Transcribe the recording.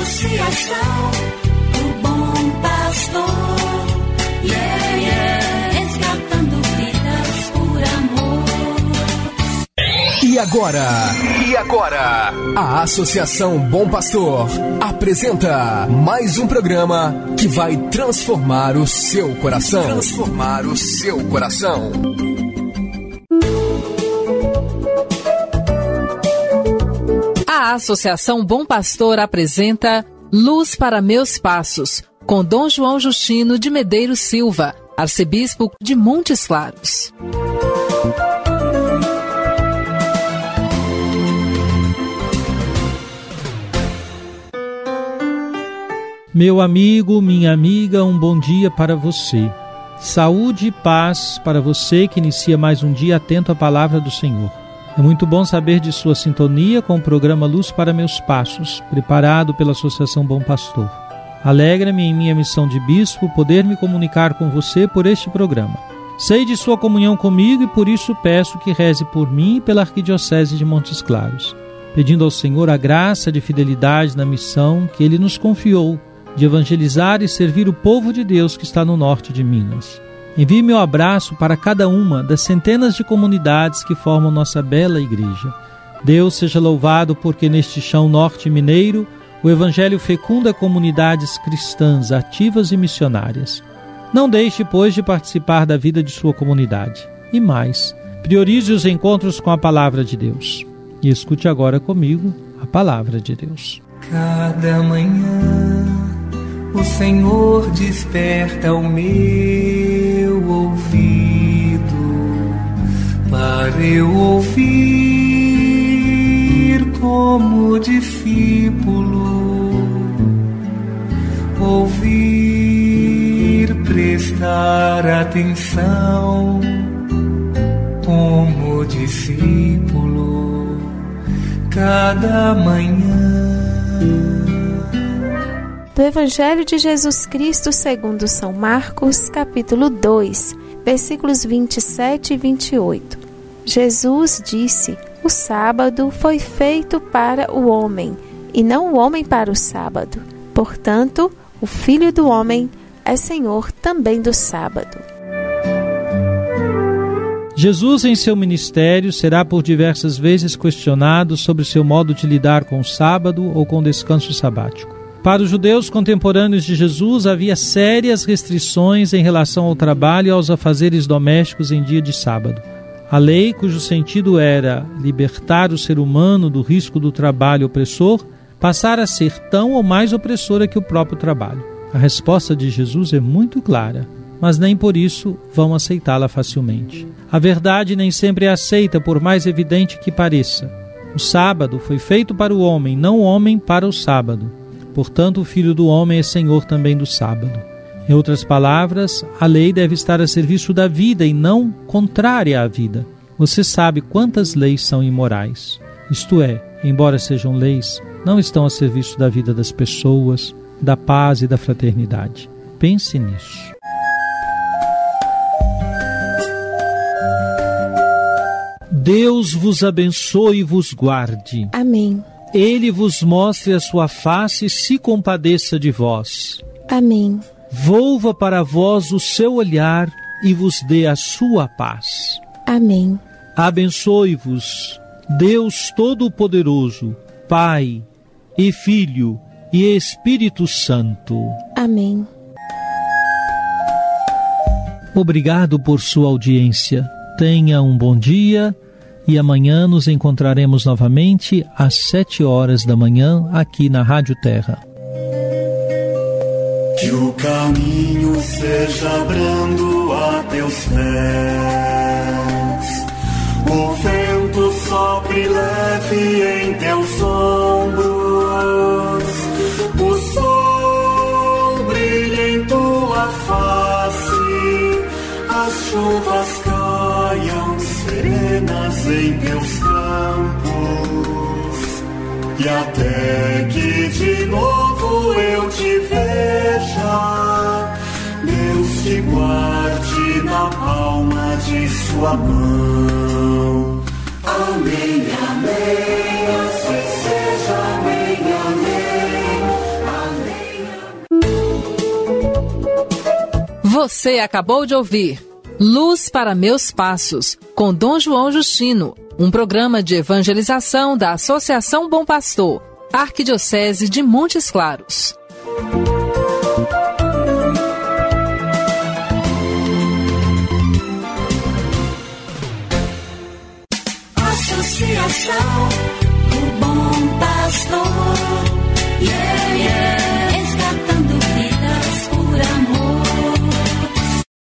Associação do Bom Pastor, resgatando vidas por amor. E agora, a Associação Bom Pastor apresenta mais um programa que vai transformar o seu coração. A Associação Bom Pastor apresenta Luz para Meus Passos, com Dom João Justino de Medeiros Silva, arcebispo de Montes Claros. Meu amigo, minha amiga, um bom dia para você. Saúde e paz para você que inicia mais um dia atento à palavra do Senhor. É muito bom saber de sua sintonia com o programa Luz para Meus Passos, preparado pela Associação Bom Pastor. Alegra-me em minha missão de bispo poder me comunicar com você por este programa. Sei de sua comunhão comigo e por isso peço que reze por mim e pela Arquidiocese de Montes Claros, pedindo ao Senhor a graça de fidelidade na missão que Ele nos confiou de evangelizar e servir o povo de Deus que está no norte de Minas. Envie meu abraço para cada uma das centenas de comunidades que formam nossa bela igreja. Deus seja louvado porque neste chão norte mineiro o Evangelho fecunda comunidades cristãs ativas e missionárias. Não deixe, pois, de participar da vida de sua comunidade. E mais, priorize os encontros com a Palavra de Deus. E escute agora comigo a Palavra de Deus. Cada manhã o Senhor desperta o meu ouvido para eu ouvir como discípulo, ouvir, prestar atenção como discípulo, cada manhã. Do Evangelho de Jesus Cristo segundo São Marcos, capítulo 2, versículos 27 e 28. Jesus disse: o sábado foi feito para o homem, e não o homem para o sábado. Portanto, o Filho do Homem é Senhor também do sábado. Jesus, em seu ministério, será por diversas vezes questionado sobre seu modo de lidar com o sábado ou com o descanso sabático. Para os judeus contemporâneos de Jesus, havia sérias restrições em relação ao trabalho e aos afazeres domésticos em dia de sábado. A lei, cujo sentido era libertar o ser humano do risco do trabalho opressor, passara a ser tão ou mais opressora que o próprio trabalho. A resposta de Jesus é muito clara, mas nem por isso vão aceitá-la facilmente. A verdade nem sempre é aceita, por mais evidente que pareça. O sábado foi feito para o homem, não o homem para o sábado. Portanto, o Filho do Homem é Senhor também do sábado. Em outras palavras, a lei deve estar a serviço da vida e não contrária à vida. Você sabe quantas leis são imorais. Isto é, embora sejam leis, não estão a serviço da vida das pessoas, da paz e da fraternidade. Pense nisso. Deus vos abençoe e vos guarde. Amém. Ele vos mostre a sua face e se compadeça de vós. Amém. Volva para vós o seu olhar e vos dê a sua paz. Amém. Abençoe-vos, Deus Todo-Poderoso, Pai e Filho e Espírito Santo. Amém. Obrigado por sua audiência. Tenha um bom dia. E amanhã nos encontraremos novamente às 7 horas da manhã aqui na Rádio Terra. Que o caminho seja brando a teus pés, o vento sopre leve em teus ombros, o sol brilha em tua face, as chuvas caiam serenas em teus campos, e até que de novo eu te veja, Deus te guarde na palma de sua mão. Amém, amém, assim seja, amém, amém. Você acabou de ouvir Luz para Meus Passos, com Dom João Justino, um programa de evangelização da Associação Bom Pastor, Arquidiocese de Montes Claros. Associação do Bom Pastor, yeah, yeah.